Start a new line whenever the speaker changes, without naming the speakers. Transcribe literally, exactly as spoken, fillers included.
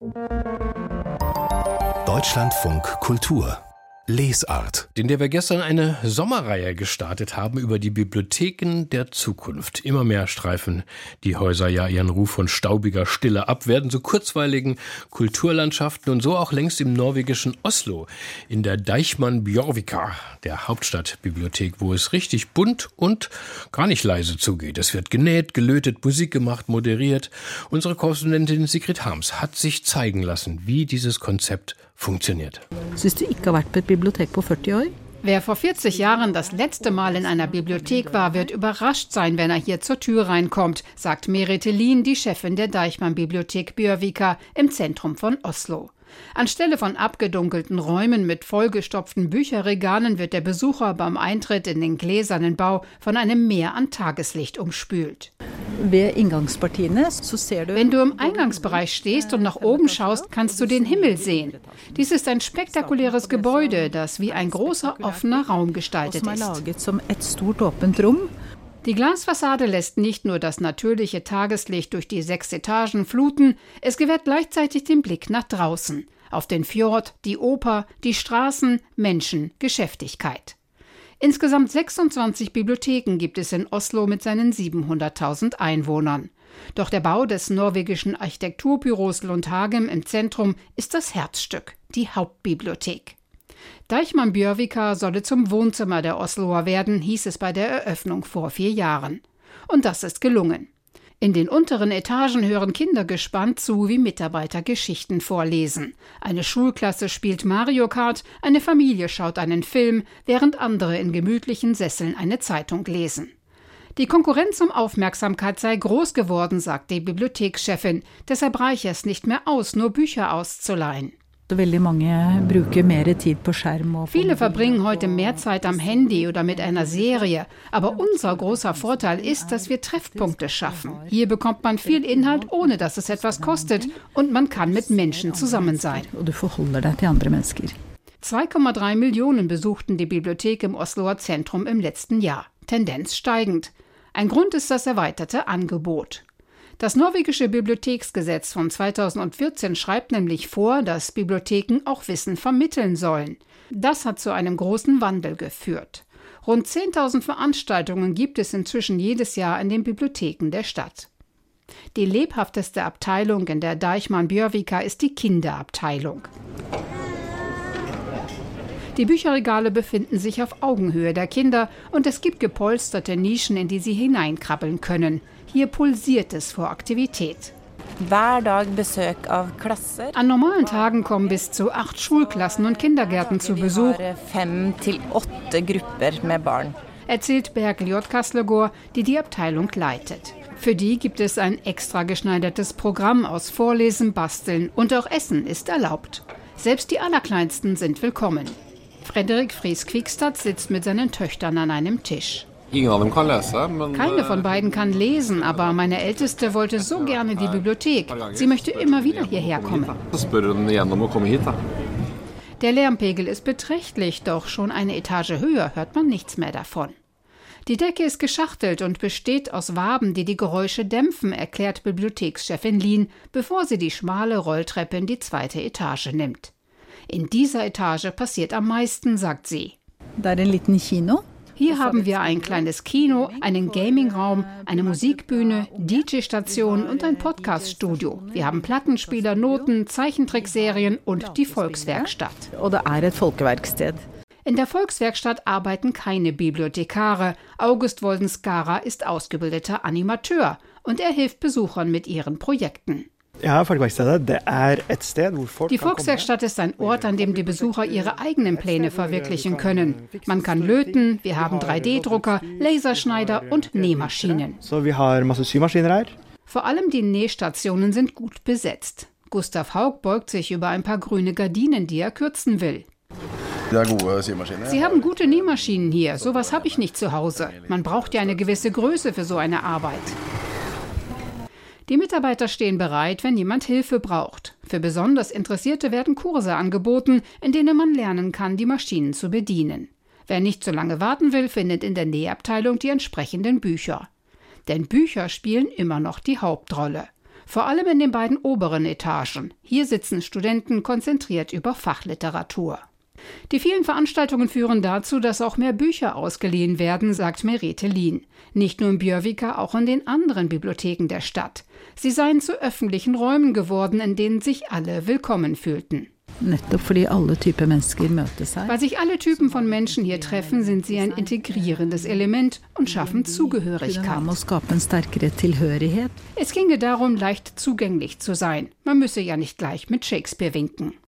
Deutschlandfunk Kultur Lesart, in der wir gestern eine Sommerreihe gestartet haben über die Bibliotheken der Zukunft. Immer mehr streifen die Häuser ja ihren Ruf von staubiger Stille ab, werden zu kurzweiligen Kulturlandschaften und so auch längst im norwegischen Oslo, in der Deichman-Bjørvika, der Hauptstadtbibliothek, wo es richtig bunt und gar nicht leise zugeht. Es wird genäht, gelötet, Musik gemacht, moderiert. Unsere Korrespondentin Sigrid Harms hat sich zeigen lassen, wie dieses Konzept funktioniert.
Syns du ikke har vært på et bibliotek på førti år?
Wer vor vierzig Jahren das letzte Mal in einer Bibliothek war, wird überrascht sein, wenn er hier zur Tür reinkommt, sagt Merete Lien, die Chefin der Deichman-Bibliothek Bjørvika im Zentrum von Oslo. Anstelle von abgedunkelten Räumen mit vollgestopften Bücherregalen wird der Besucher beim Eintritt in den gläsernen Bau von einem Meer an Tageslicht umspült. Wenn du im Eingangsbereich stehst und nach oben schaust, kannst du den Himmel sehen. Dies ist ein spektakuläres Gebäude, das wie ein großer offener Raum gestaltet ist. Die Glasfassade lässt nicht nur das natürliche Tageslicht durch die sechs Etagen fluten, es gewährt gleichzeitig den Blick nach draußen, auf den Fjord, die Oper, die Straßen, Menschen, Geschäftigkeit. Insgesamt sechsundzwanzig Bibliotheken gibt es in Oslo mit seinen siebenhunderttausend Einwohnern. Doch der Bau des norwegischen Architekturbüros Lundhagen im Zentrum ist das Herzstück, die Hauptbibliothek. Deichman-Bjørvika solle zum Wohnzimmer der Osloer werden, hieß es bei der Eröffnung vor vier Jahren. Und das ist gelungen. In den unteren Etagen hören Kinder gespannt zu, wie Mitarbeiter Geschichten vorlesen. Eine Schulklasse spielt Mario Kart, eine Familie schaut einen Film, während andere in gemütlichen Sesseln eine Zeitung lesen. Die Konkurrenz um Aufmerksamkeit sei groß geworden, sagt die Bibliothekschefin. Deshalb reiche es nicht mehr aus, nur Bücher auszuleihen. Viele verbringen heute mehr Zeit am Handy oder mit einer Serie. Aber unser großer Vorteil ist, dass wir Treffpunkte schaffen. Hier bekommt man viel Inhalt, ohne dass es etwas kostet. Und man kann mit Menschen zusammen sein. zwei Komma drei Millionen besuchten die Bibliothek im Osloer Zentrum im letzten Jahr. Tendenz steigend. Ein Grund ist das erweiterte Angebot. Das norwegische Bibliotheksgesetz von zweitausendvierzehn schreibt nämlich vor, dass Bibliotheken auch Wissen vermitteln sollen. Das hat zu einem großen Wandel geführt. Rund zehntausend Veranstaltungen gibt es inzwischen jedes Jahr in den Bibliotheken der Stadt. Die lebhafteste Abteilung in der Deichman-Bjørvika ist die Kinderabteilung. Die Bücherregale befinden sich auf Augenhöhe der Kinder und es gibt gepolsterte Nischen, in die sie hineinkrabbeln können. Hier pulsiert es vor Aktivität. An normalen Tagen kommen bis zu acht Schulklassen und Kindergärten zu Besuch, erzählt Bergljot Kaslegård, die die Abteilung leitet. Für die gibt es ein extra geschneidertes Programm aus Vorlesen, Basteln und auch Essen ist erlaubt. Selbst die Allerkleinsten sind willkommen. Frederik Friis-Kvikstad sitzt mit seinen Töchtern an einem Tisch. Keine von beiden kann lesen, aber meine Älteste wollte so gerne die Bibliothek. Sie möchte immer wieder hierher kommen. Der Lärmpegel ist beträchtlich, doch schon eine Etage höher hört man nichts mehr davon. Die Decke ist geschachtelt und besteht aus Waben, die die Geräusche dämpfen, erklärt Bibliothekschefin Lien, bevor sie die schmale Rolltreppe in die zweite Etage nimmt. In dieser Etage passiert am meisten, sagt sie. Hier haben wir ein kleines Kino, einen Gamingraum, eine Musikbühne, D J-Station und ein Podcaststudio. Wir haben Plattenspieler, Noten, Zeichentrickserien und die Volkswerkstatt. In der Volkswerkstatt arbeiten keine Bibliothekare. August Woldenskara ist ausgebildeter Animateur und er hilft Besuchern mit ihren Projekten. Die Volkswerkstatt ist ein Ort, an dem die Besucher ihre eigenen Pläne verwirklichen können. Man kann löten, wir haben drei D Drucker, Laserschneider und Nähmaschinen. Vor allem die Nähstationen sind gut besetzt. Gustav Haug beugt sich über ein paar grüne Gardinen, die er kürzen will. Sie haben gute Nähmaschinen hier, sowas habe ich nicht zu Hause. Man braucht ja eine gewisse Größe für so eine Arbeit. Die Mitarbeiter stehen bereit, wenn jemand Hilfe braucht. Für besonders Interessierte werden Kurse angeboten, in denen man lernen kann, die Maschinen zu bedienen. Wer nicht so lange warten will, findet in der Nähabteilung die entsprechenden Bücher. Denn Bücher spielen immer noch die Hauptrolle. Vor allem in den beiden oberen Etagen. Hier sitzen Studenten konzentriert über Fachliteratur. Die vielen Veranstaltungen führen dazu, dass auch mehr Bücher ausgeliehen werden, sagt Merete Lien. Nicht nur in Bjørvika, auch in den anderen Bibliotheken der Stadt. Sie seien zu öffentlichen Räumen geworden, in denen sich alle willkommen fühlten. Weil sich alle Typen von Menschen hier treffen, sind sie ein integrierendes Element und schaffen Zugehörigkeit. Es ginge darum, leicht zugänglich zu sein. Man müsse ja nicht gleich mit Shakespeare winken.